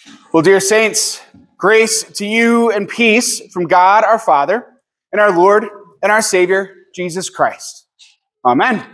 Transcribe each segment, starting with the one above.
Well, dear saints, grace to you and peace from God our Father and our Lord and our Savior, Jesus Christ. Amen.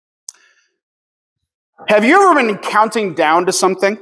Have you ever been counting down to something?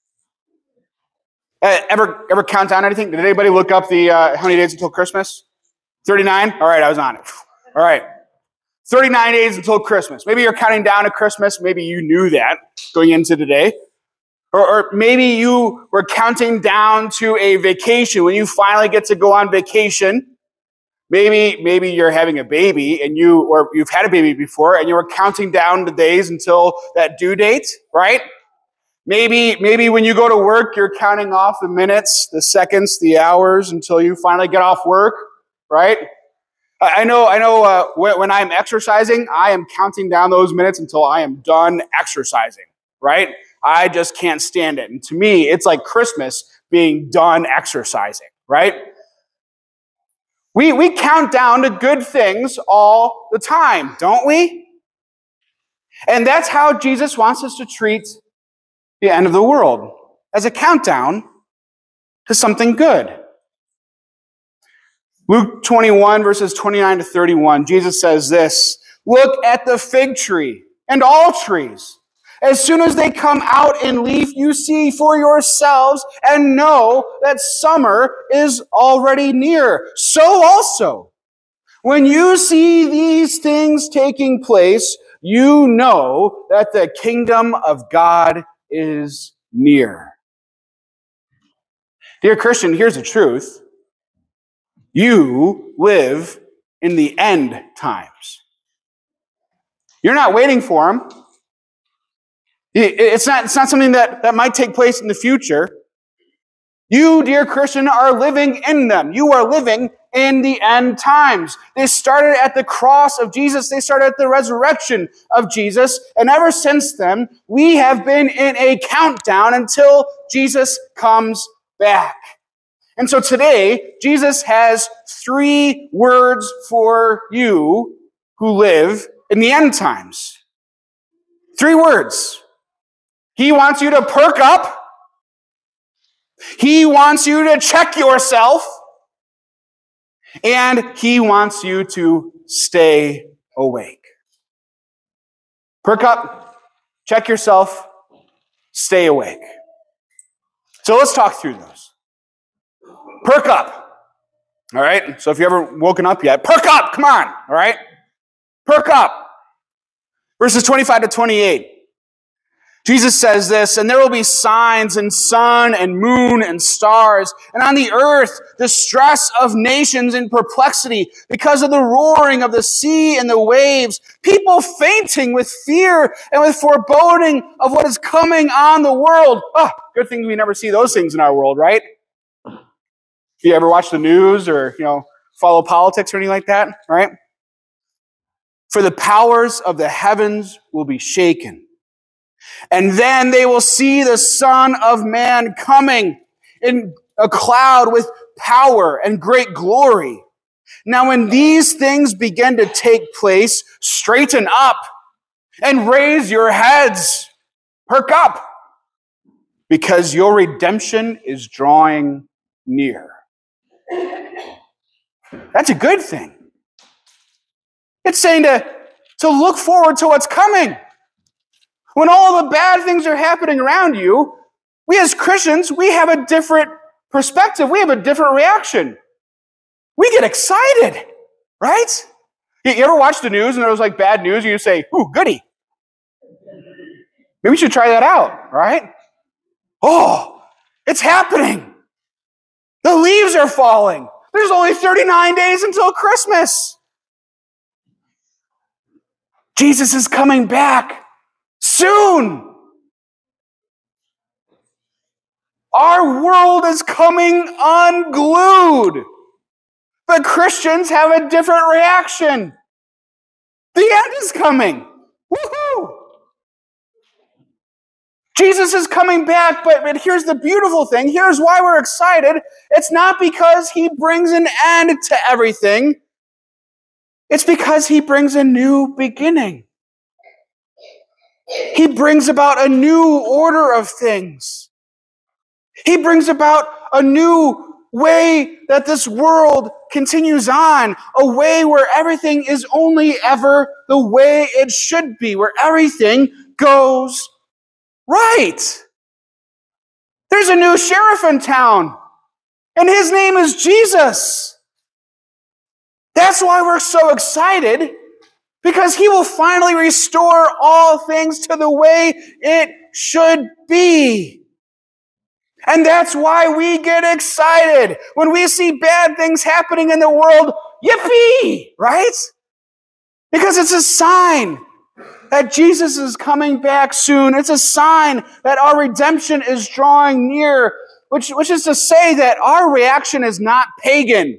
Ever count down anything? Did anybody look up the how many days until Christmas? 39? All right, I was on it. All right. 39 days until Christmas. Maybe you're counting down to Christmas. Maybe you knew that going into today. Or maybe you were counting down to a vacation when you finally get to go on vacation. Maybe you're having a baby and you've had a baby before and you were counting down the days until that due date, right? Maybe when you go to work, you're counting off the minutes, the seconds, the hours until you finally get off work, right? I know. When I'm exercising, I am counting down those minutes until I am done exercising, right? I just can't stand it. And to me, it's like Christmas being done exercising, right? We count down to good things all the time, don't we? And that's how Jesus wants us to treat the end of the world, as a countdown to something good. Luke 21, verses 29 to 31, Jesus says this, "Look at the fig tree and all trees. As soon as they come out in leaf, you see for yourselves and know that summer is already near. So also, when you see these things taking place, you know that the kingdom of God is near." Dear Christian, here's the truth. You live in the end times. You're not waiting for them. It's not something that might take place in the future. You, dear Christian, are living in them. You are living in the end times. They started at the cross of Jesus. They started at the resurrection of Jesus. And ever since then, we have been in a countdown until Jesus comes back. And so today, Jesus has 3 words for you who live in the end times. 3 words. He wants you to perk up. He wants you to check yourself. And he wants you to stay awake. Perk up, check yourself, stay awake. So let's talk through those. Perk up. All right? So if you haven't woken up yet, perk up. Come on. All right? Perk up. Verses 25 to 28. Jesus says this, "And there will be signs in sun and moon and stars, and on the earth distress of nations in perplexity because of the roaring of the sea and the waves, people fainting with fear and with foreboding of what is coming on the world." Oh, good thing we never see those things in our world, right? You ever watch the news or, follow politics or anything like that, right? "For the powers of the heavens will be shaken. And then they will see the Son of Man coming in a cloud with power and great glory. Now when these things begin to take place, straighten up and raise your heads. Perk up, because your redemption is drawing near." That's a good thing. It's saying to look forward to what's coming. When all the bad things are happening around you, we as Christians, we have a different perspective. We have a different reaction. We get excited, right? You ever watch the news and there's like bad news and you say, "Ooh, goody." Maybe we should try that out, right? Oh, it's happening. The leaves are falling. There's only 39 days until Christmas. Jesus is coming back soon. Our world is coming unglued. But Christians have a different reaction. The end is coming. Woohoo! Jesus is coming back, but here's the beautiful thing. Here's why we're excited. It's not because he brings an end to everything. It's because he brings a new beginning. He brings about a new order of things. He brings about a new way that this world continues on, a way where everything is only ever the way it should be, where everything goes right. There's a new sheriff in town, and his name is Jesus. That's why we're so excited, because he will finally restore all things to the way it should be. And that's why we get excited when we see bad things happening in the world. Yippee! Right? Because it's a sign that Jesus is coming back soon. It's a sign that our redemption is drawing near, which is to say that our reaction is not pagan.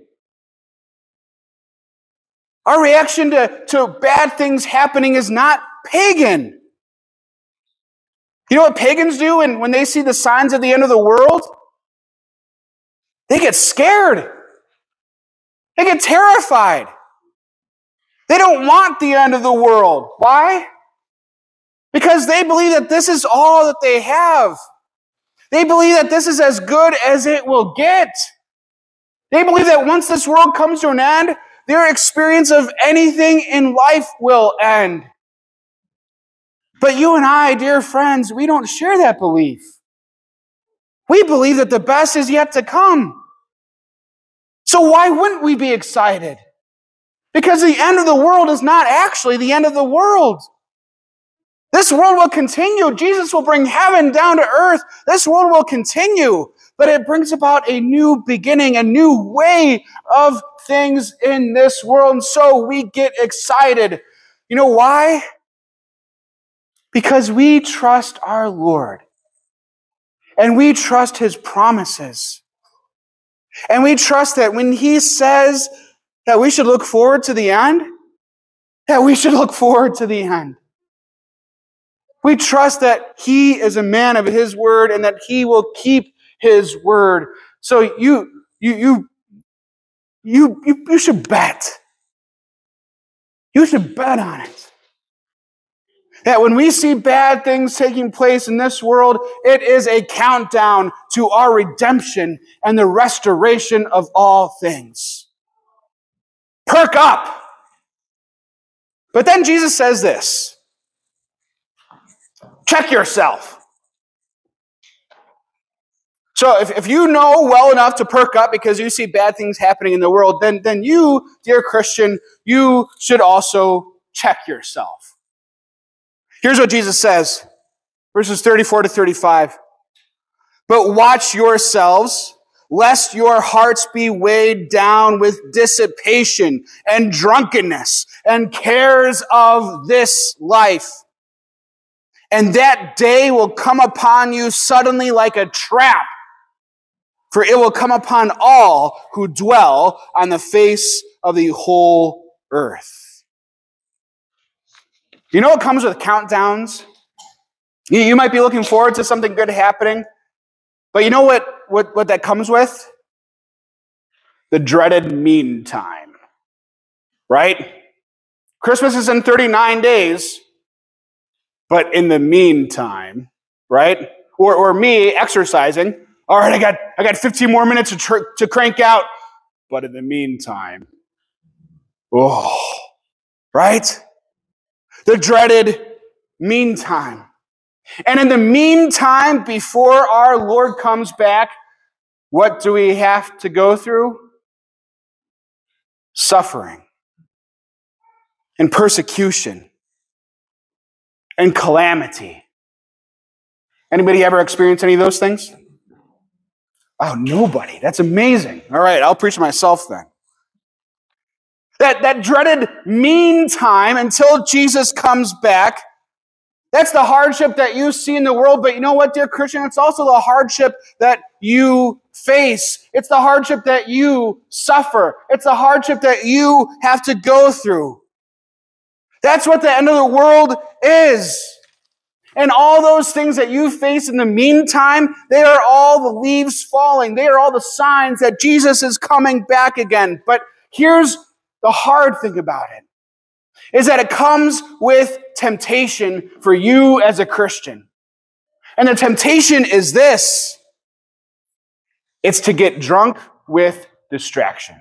Our reaction to bad things happening is not pagan. You know what pagans do when they see the signs of the end of the world? They get scared. They get terrified. They don't want the end of the world. Why? Because they believe that this is all that they have. They believe that this is as good as it will get. They believe that once this world comes to an end, their experience of anything in life will end. But you and I, dear friends, we don't share that belief. We believe that the best is yet to come. So why wouldn't we be excited? Because the end of the world is not actually the end of the world. This world will continue. Jesus will bring heaven down to earth. This world will continue. But it brings about a new beginning, a new way of things in this world. And so we get excited. You know why? Because we trust our Lord. And we trust his promises. And we trust that when he says that we should look forward to the end, that we should look forward to the end. We trust that he is a man of his word and that he will keep his word. So you should bet. You should bet on it. That when we see bad things taking place in this world, it is a countdown to our redemption and the restoration of all things. Perk up. But then Jesus says this. Check yourself. So if you know well enough to perk up because you see bad things happening in the world, then you, dear Christian, you should also check yourself. Here's what Jesus says, verses 34 to 35. But watch yourselves, lest your hearts be weighed down with dissipation and drunkenness and cares of this life. And that day will come upon you suddenly like a trap, for it will come upon all who dwell on the face of the whole earth. You know what comes with countdowns? You might be looking forward to something good happening, but you know what that comes with? The dreaded meantime, right? Christmas is in 39 days, but in the meantime, right? Or me exercising, all right, I got 15 more minutes to crank out, but in the meantime, right? The dreaded meantime. And in the meantime, before our Lord comes back, what do we have to go through? Suffering and persecution and calamity. Anybody ever experienced any of those things? Oh, nobody. That's amazing. All right, I'll preach myself then. That dreaded meantime until Jesus comes back, that's the hardship that you see in the world. But you know what, dear Christian? It's also the hardship that you face. It's the hardship that you suffer. It's the hardship that you have to go through. That's what the end of the world is. And all those things that you face in the meantime, they are all the leaves falling. They are all the signs that Jesus is coming back again. But here's the hard thing about it, is that it comes with temptation for you as a Christian. And the temptation is this, It's to get drunk with distraction.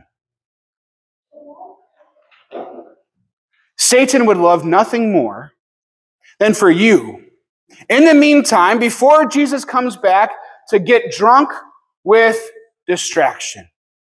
Satan would love nothing more than for you, in the meantime, before Jesus comes back, to get drunk with distraction.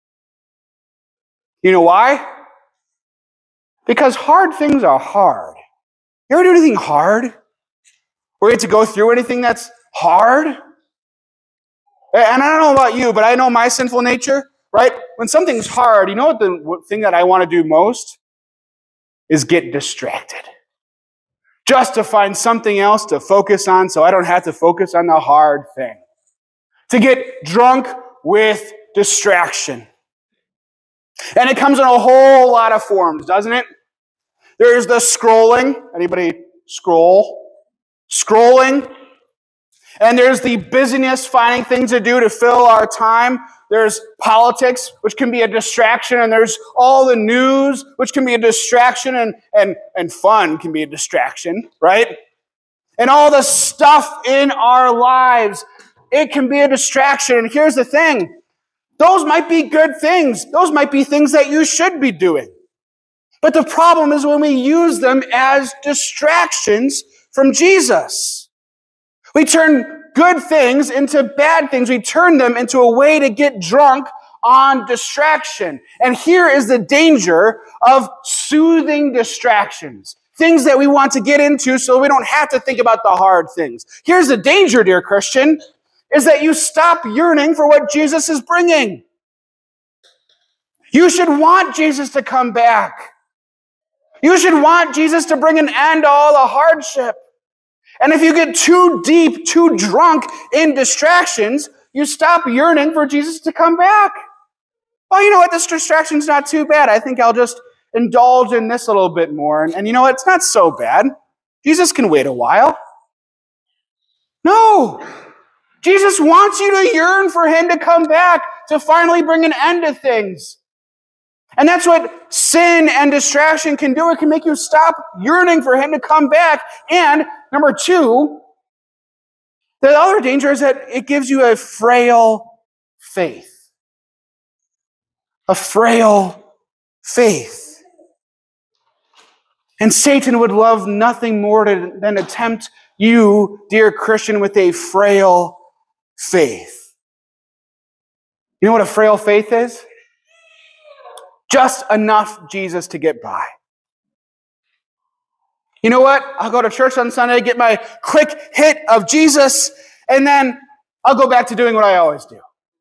You know why? Because hard things are hard. You ever do anything hard? Or you have to go through anything that's hard? And I don't know about you, but I know my sinful nature, right? When something's hard, you know what the thing that I want to do most is get distracted. Just to find something else to focus on so I don't have to focus on the hard thing. To get drunk with distraction. And it comes in a whole lot of forms, doesn't it? There's the scrolling. Anybody scroll? Scrolling. And there's the busyness, finding things to do to fill our time. There's politics, which can be a distraction. And there's all the news, which can be a distraction. And fun can be a distraction, right? And all the stuff in our lives, it can be a distraction. And here's the thing. Those might be good things. Those might be things that you should be doing. But the problem is when we use them as distractions from Jesus. We turn good things into bad things. We turn them into a way to get drunk on distraction. And here is the danger of soothing distractions. Things that we want to get into so we don't have to think about the hard things. Here's the danger, dear Christian, is that you stop yearning for what Jesus is bringing. You should want Jesus to come back. You should want Jesus to bring an end to all the hardship. And if you get too deep, too drunk in distractions, you stop yearning for Jesus to come back. Oh, you know what? This distraction's not too bad. I think I'll just indulge in this a little bit more. And you know what? It's not so bad. Jesus can wait a while. No. Jesus wants you to yearn for him to come back, to finally bring an end to things. And that's what sin and distraction can do. It can make you stop yearning for him to come back. And number two, the other danger is that it gives you a frail faith. A frail faith. And Satan would love nothing more than tempt you, dear Christian, with a frail faith. You know what a frail faith is? Just enough Jesus to get by. You know what? I'll go to church on Sunday, get my quick hit of Jesus, and then I'll go back to doing what I always do.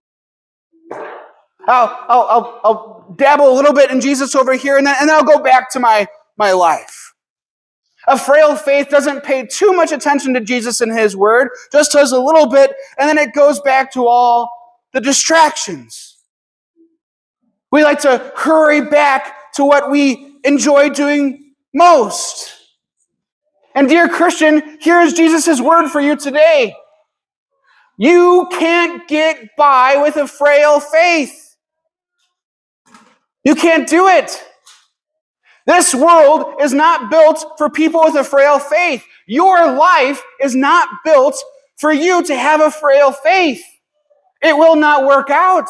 I'll dabble a little bit in Jesus over here, and then I'll go back to my life. A frail faith doesn't pay too much attention to Jesus and his word, just does a little bit, and then it goes back to all the distractions. We like to hurry back to what we enjoy doing most. And dear Christian, here is Jesus' word for you today. You can't get by with a frail faith. You can't do it. This world is not built for people with a frail faith. Your life is not built for you to have a frail faith. It will not work out.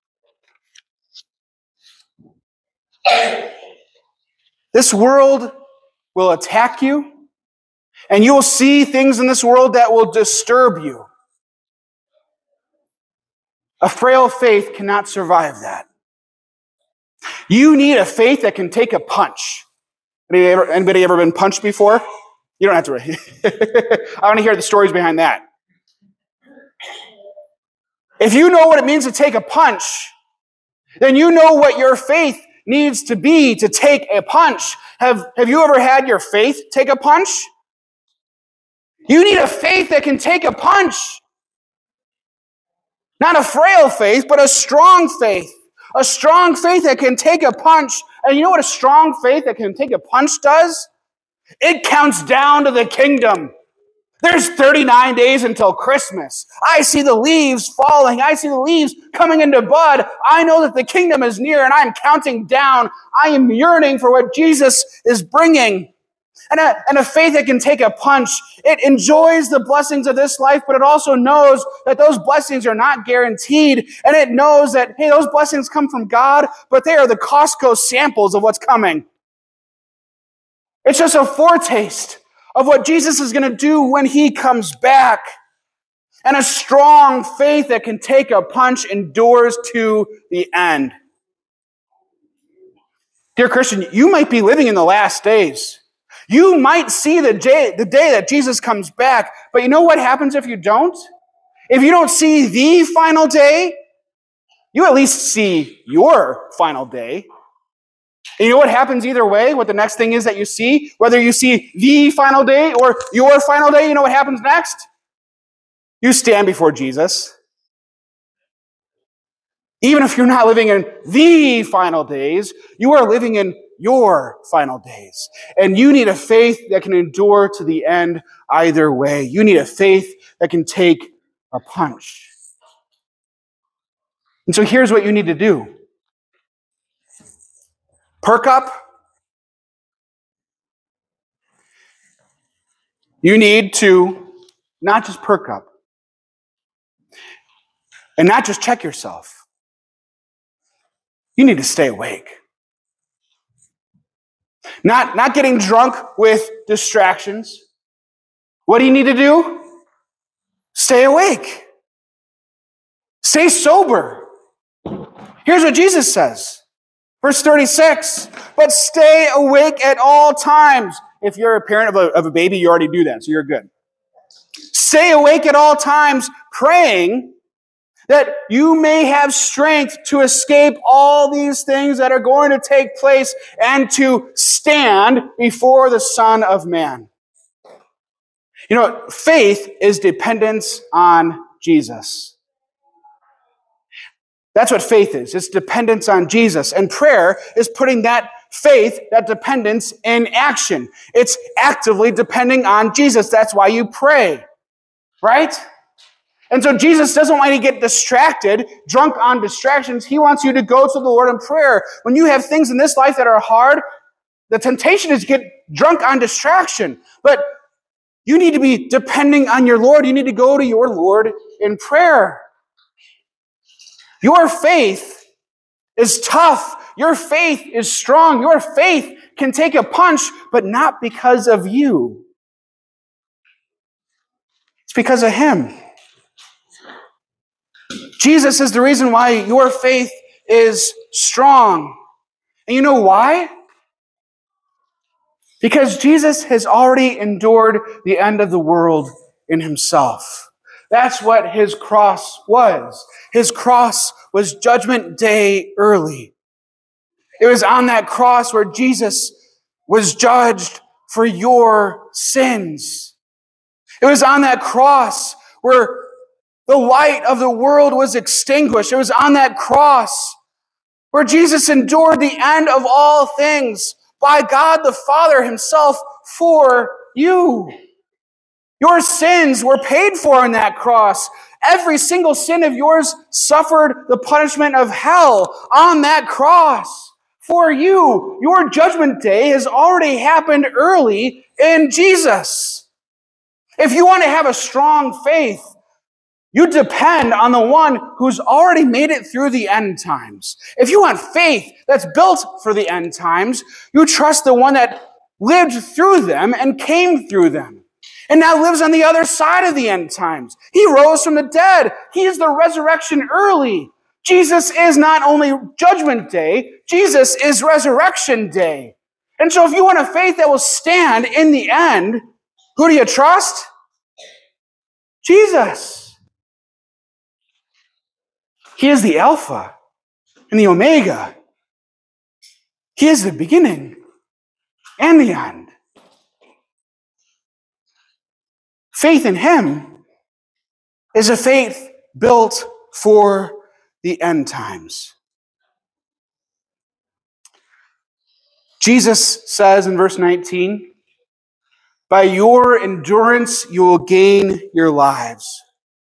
This world will attack you, and you will see things in this world that will disturb you. A frail faith cannot survive that. You need a faith that can take a punch. Anybody ever been punched before? You don't have to. I want to hear the stories behind that. If you know what it means to take a punch, then you know what your faith needs to be to take a punch. Have you ever had your faith take a punch? You need a faith that can take a punch. Not a frail faith, but a strong faith. A strong faith that can take a punch. And you know what a strong faith that can take a punch does? It counts down to the kingdom. There's 39 days until Christmas. I see the leaves falling. I see the leaves coming into bud. I know that the kingdom is near, and I'm counting down. I am yearning for what Jesus is bringing. And a faith that can take a punch. It enjoys the blessings of this life, but it also knows that those blessings are not guaranteed. And it knows that, hey, those blessings come from God, but they are the Costco samples of what's coming. It's just a foretaste of what Jesus is going to do when he comes back. And a strong faith that can take a punch endures to the end. Dear Christian, you might be living in the last days. You might see the day that Jesus comes back, but you know what happens if you don't? If you don't see the final day, you at least see your final day. And you know what happens either way? What the next thing is that you see? Whether you see the final day or your final day, you know what happens next? You stand before Jesus. Even if you're not living in the final days, you are living in your final days. And you need a faith that can endure to the end either way. You need a faith that can take a punch. And so here's what you need to do. Perk up. You need to not just perk up and not just check yourself. You need to stay awake. Not getting drunk with distractions. What do you need to do? Stay awake. Stay sober. Here's what Jesus says. Verse 36, but stay awake at all times. If you're a parent of a baby, you already do that, so you're good. Stay awake at all times, praying that you may have strength to escape all these things that are going to take place and to stand before the Son of Man. You know, faith is dependence on Jesus. That's what faith is. It's dependence on Jesus. And prayer is putting that faith, that dependence, in action. It's actively depending on Jesus. That's why you pray, right? And so Jesus doesn't want you to get distracted, drunk on distractions. He wants you to go to the Lord in prayer. When you have things in this life that are hard, the temptation is to get drunk on distraction. But you need to be depending on your Lord. You need to go to your Lord in prayer. Your faith is tough. Your faith is strong. Your faith can take a punch, but not because of you. It's because of Him. Jesus is the reason why your faith is strong. And you know why? Because Jesus has already endured the end of the world in Himself. That's what His cross was. His cross was Judgment Day early. It was on that cross where Jesus was judged for your sins. It was on that cross where the light of the world was extinguished. It was on that cross where Jesus endured the end of all things by God the Father Himself for you. Your sins were paid for on that cross. Every single sin of yours suffered the punishment of hell on that cross for you. Your judgment day has already happened early in Jesus. If you want to have a strong faith, you depend on the one who's already made it through the end times. If you want faith that's built for the end times, you trust the one that lived through them and came through them, and now lives on the other side of the end times. He rose from the dead. He is the resurrection early. Jesus is not only Judgment Day, Jesus is Resurrection Day. And so if you want a faith that will stand in the end, who do you trust? Jesus. He is the Alpha and the Omega. He is the beginning and the end. Faith in Him is a faith built for the end times. Jesus says in verse 19, by your endurance you will gain your lives.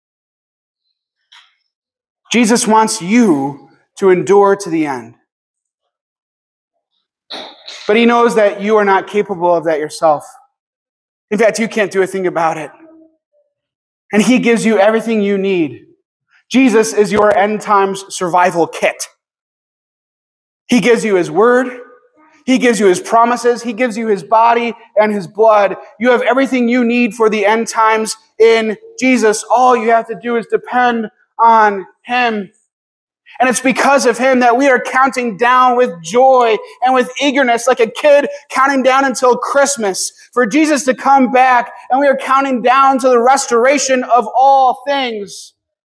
Jesus wants you to endure to the end. But he knows that you are not capable of that yourself. In fact, you can't do a thing about it. And he gives you everything you need. Jesus is your end times survival kit. He gives you his word. He gives you his promises. He gives you his body and his blood. You have everything you need for the end times in Jesus. All you have to do is depend on him. And it's because of him that we are counting down with joy and with eagerness, like a kid counting down until Christmas, for Jesus to come back. And we are counting down to the restoration of all things.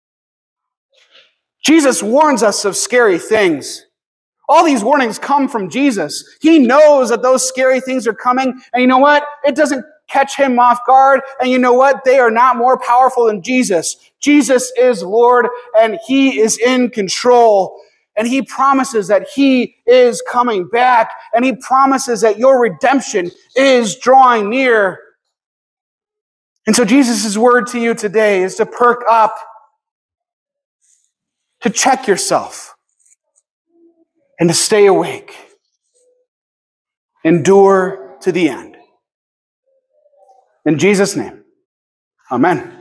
Jesus warns us of scary things. All these warnings come from Jesus. He knows that those scary things are coming. And you know what? It doesn't catch him off guard. And you know what? They are not more powerful than Jesus. Jesus is Lord and he is in control. And he promises that he is coming back. And he promises that your redemption is drawing near. And so Jesus' word to you today is to perk up, to check yourself, and to stay awake. Endure to the end. In Jesus' name, amen.